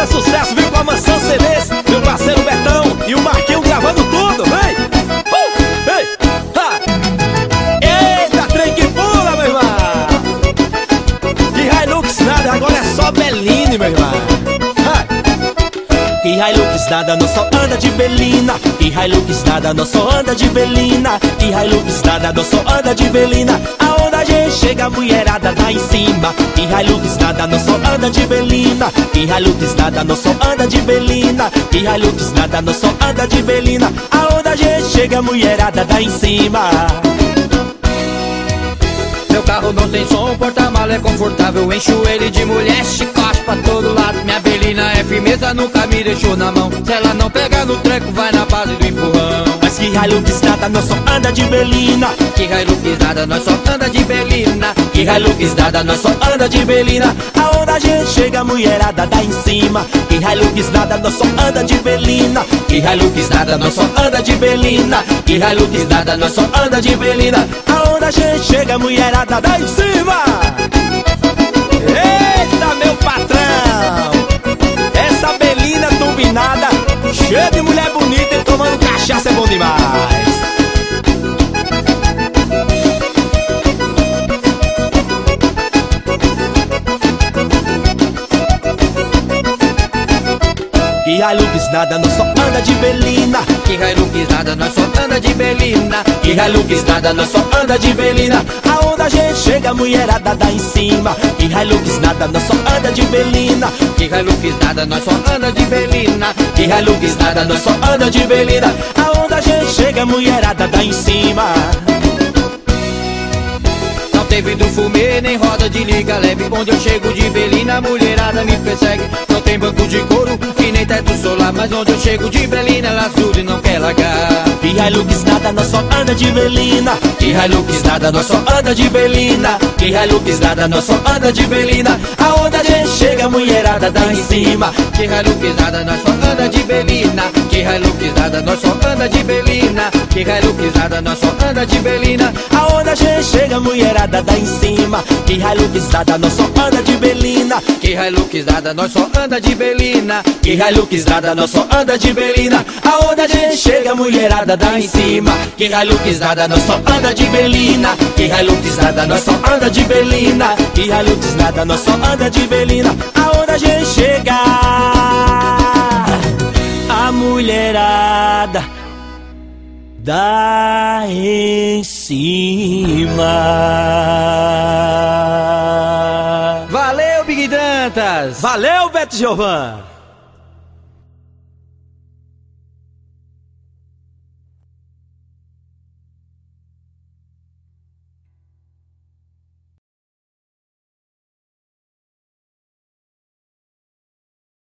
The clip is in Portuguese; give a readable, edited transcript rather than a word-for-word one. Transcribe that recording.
é sucesso, viu? Com a Mansão CDs, meu parceiro Betão e o Marquinho gravando tudo, vem! Ei! Ha! Eita, trem que pula, meu irmão! Que Hilux nada, agora é só Beline, meu irmão! Que Hilux nada, não só anda de Belina. Que Hilux nada, não só anda de Belina. Que Hilux nada, não só anda de Belina. Aonde a gente chega, a mulherada dá em cima. Que Hilux nada, não só anda de Belina. Que Hilux nada, não só anda de Belina. Que Hilux nada, não só anda de Belina. Aonde a gente chega, a mulherada dá em cima. Meu carro não tem som, o porta-mala é confortável. Encho ele de mulher, chicote pra todo lado. Minha Belina é firmeza, nunca me deixou na mão. Se ela não pega no treco, vai na base do empurrão. Mas que Hilux nada, nós só anda de Belina. Que Hilux nada, nós só anda de Belina. Que Hilux nada, nós só anda de Belina. Aonde a gente chega, a mulherada dá em cima. Que Hilux nada, nós só anda de Belina. Que Hilux nada, nós só anda de Belina. Que Hilux nada, nós só anda de Belina. Aonde a gente chega, a mulherada dá em cima. Eita, meu patrão! Essa Belina turbinada, cheia de mulher bonita e tomando cachaça é bom demais. Que Hilux nada, nós só anda de Belina. Que Hilux nada, nós só anda de Belina. Que Hilux nada, nós só anda de Belina. Aonde a gente chega, a mulherada dá em cima. Que Hilux nada, nós só anda de Belina. Que Hilux nada, nós só anda de Belina. Que Hilux nada, nós só anda de Belina. Aonde a gente chega, a mulherada dá em cima. Não teve do fumê, nem roda de liga leve. Onde eu chego de Belina, a mulherada me persegue. Não tem banco de couro e nem teto solar, mas onde eu chego de Belina, elas tudo e não quer largar. Que Hilux nada, nós só anda de Belina. Que Hilux nada, nós só anda de Belina. Que Hilux nada, nós só anda de Belina. Aonde a gente chega, a mulherada dá em cima. Que Hilux nada, nós só anda de Belina. Que Hilux nada, nós só anda de Belina. Que Hilux nada, nós só anda de Belina. Aonde a gente chega, a mulherada dá em cima. Que Hilux nada, nós só anda de Belina. Que Hilux nada, nós só anda de Belina. Que Hilux nada, nós só anda de Belina. Aonde a gente chega, a mulherada dá em cima. Que Hilux nada, nós só anda de Belina. Que Hilux nada, nós só anda de Belina. Que Hilux nada, nós só anda de Belina. Aonde a gente chega, a mulherada dá em cima. Valeu, Big Dantas! Valeu, Beto Giovan!